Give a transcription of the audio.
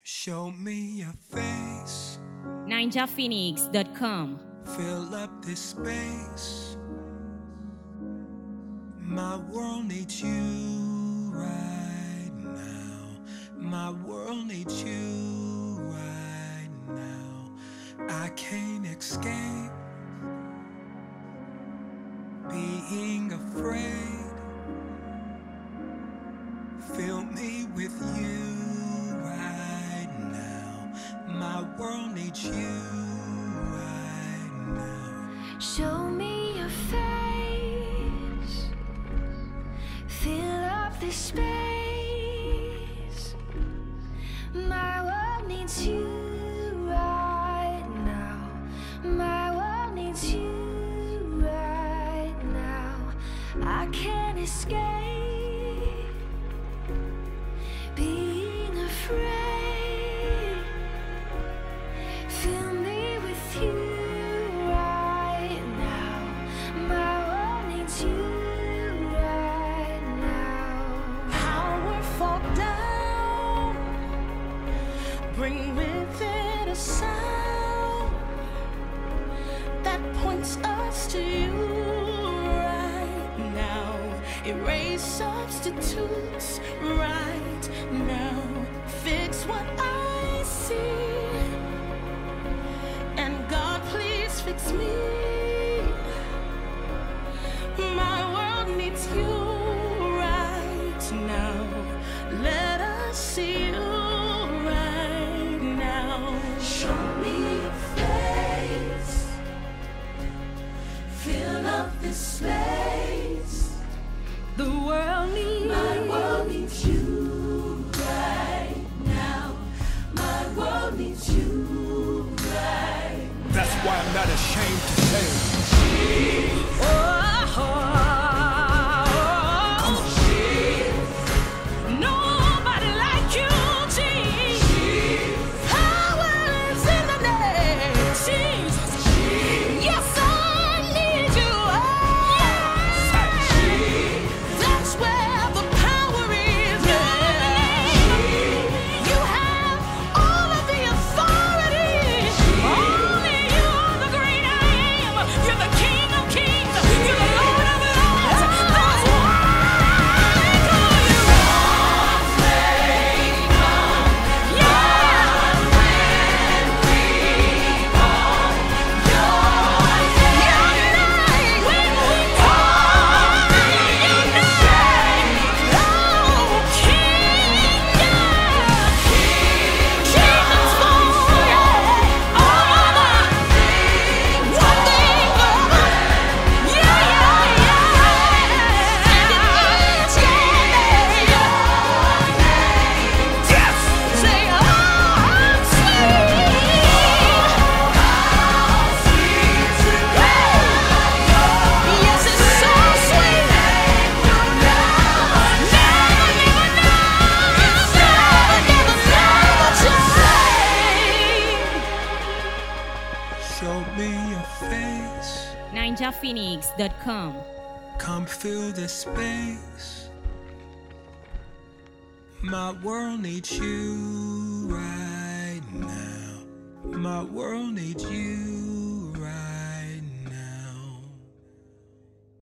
Show me your face. NinjaPhoenix.com. Fill up this space. My world needs you right now. My world needs you right now. I can't escape being afraid. Fill me with you right now. My world needs you right now. Show me your face. Fill up this space. My world needs you right now. My world needs you right now. I can't escape being afraid. Fill me with you right now. My world needs you right now. Power fall down. Bring with it a sound that points us to you right now. Erase substitutes right now. Fix what I see. And God, please fix me. My world needs you right now. Let us see you right now. Show me your face. Fill up this space. The world needs. My world needs you right now. My world needs you right now. That's why I'm not ashamed to say. Nobody like you, Jesus. Power is in the name, Jesus. Yes, I need you. That's where the power is. You have all of the authority. Only you are the great I am. You're the King of Kings. You're the Lord of Lords. That's why I call you. Show me your face. NinjaPhoenix.com. Come fill this space. My world needs you right now. My world needs you